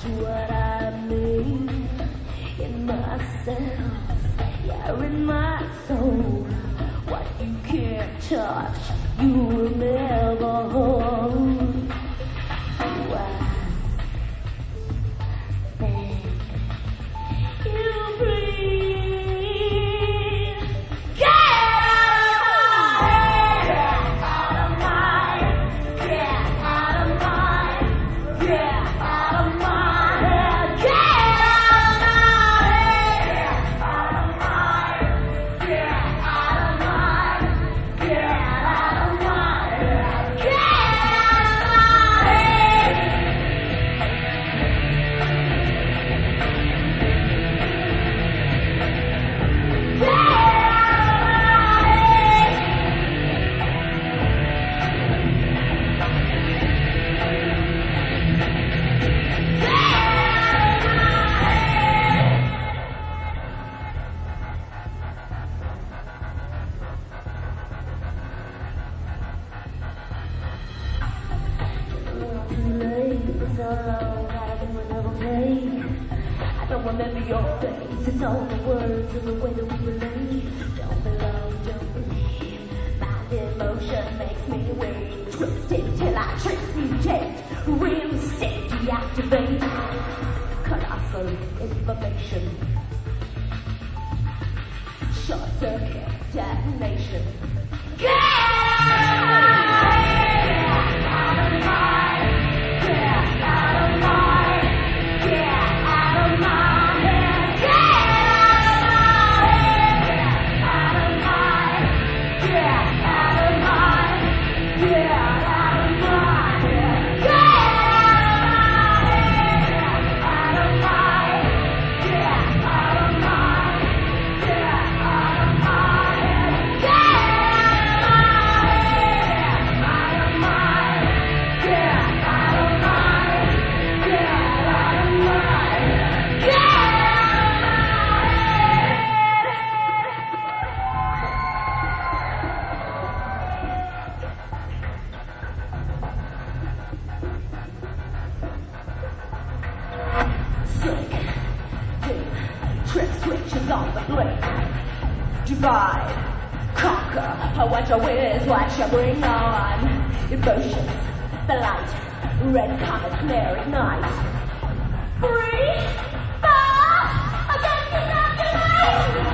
what I mean. In myself, yeah, in my soul. What you can't touch, you will never hold. You breathe. Get out of my head. Get out of my head. Get out of my head. Get out of my head. Get out of my head. Get out of my head. Get out of my head. Get out I don't remember your face, it's all the words and the way that we relate. Don't belong, don't believe. My emotion makes me weak. Twisted till I transmutate. Reinstate, deactivate. Colossal information. Short circuit detonation. Get out of my head. Get out of my head. Get out of my head. Get out of my head. Get out of my head. Get out of my head. Get out of my head. Get out of my head. Get out of my head. Get out of my head. Get out of my head. Get out of my head. Get out of my head. Get out of my head. Sick, deep, trip switches on the blade. Divide, conquer, what you win is what you bring on. Emotions, the light, red comet flare ignite. 3, 4, against the afterlife.